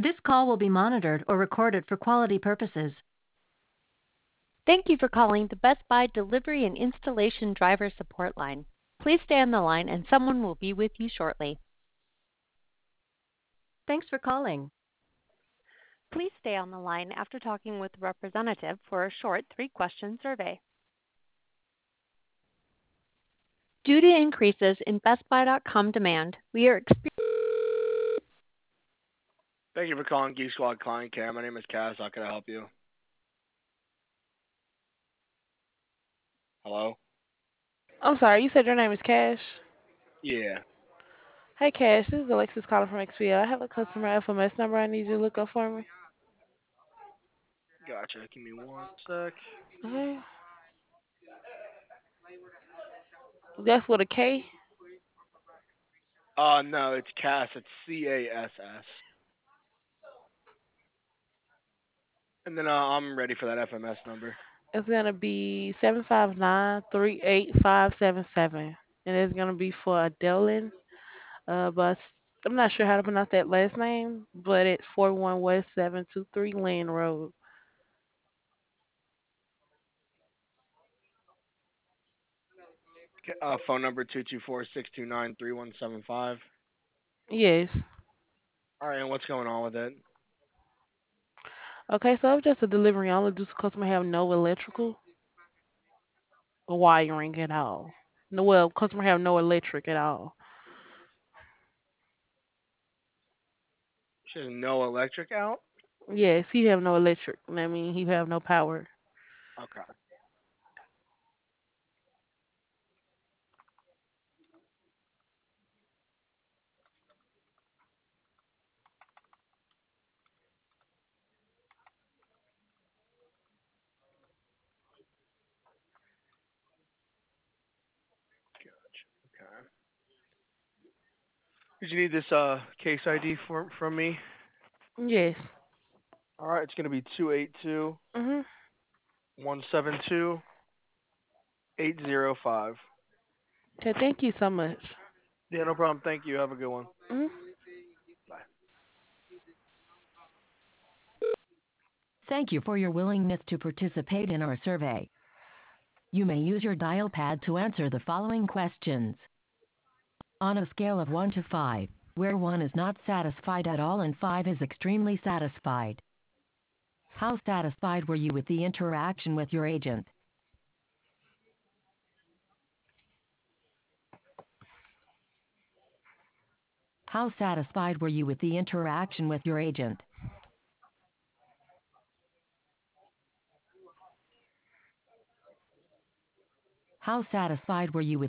This call will be monitored or recorded for quality purposes. Thank you for calling the Best Buy Delivery and Installation Driver Support Line. Please stay on the line and someone will be with you shortly. Thanks for calling. Please stay on the line after talking with a representative for a short 3-question survey. Due to increases in BestBuy.com demand, we are experiencing. Thank you for calling Geek Squad Client Care. My name is Kaz. How can I help you? Hello? I'm sorry, you said your name is Cash? Yeah. Hey Cash, this is Alexis calling from XPL. I have a customer FMS number I need you to look up for me. Gotcha. Give me one sec. Okay. That's with a K? No, it's Cass. It's CASS. And then I'm ready for that FMS number. It's gonna be 759-38577. And it's gonna be for a Delin. But I'm not sure how to pronounce that last name, but it's 41 West 723 Lynn Road. Phone number 224-629-3175. Yes. All right, and what's going on with it? Okay, so it's just a delivery only. Does the customer have no electrical wiring at all? No, well, customer have no electric at all. She has no electric out? Yes, he have no electric. I mean, he have no power. Okay. Okay. Did you need this case ID from me? Yes. All right, it's gonna be 282 Mhm. 172 805. Okay, thank you so much. Yeah, no problem. Thank you. Have a good one. Mhm. Bye. Thank you for your willingness to participate in our survey. You may use your dial pad to answer the following questions. On a scale of 1 to 5, where 1 is not satisfied at all and 5 is extremely satisfied, how satisfied were you with the interaction with your agent? How satisfied were you with the interaction with your agent? How satisfied were you with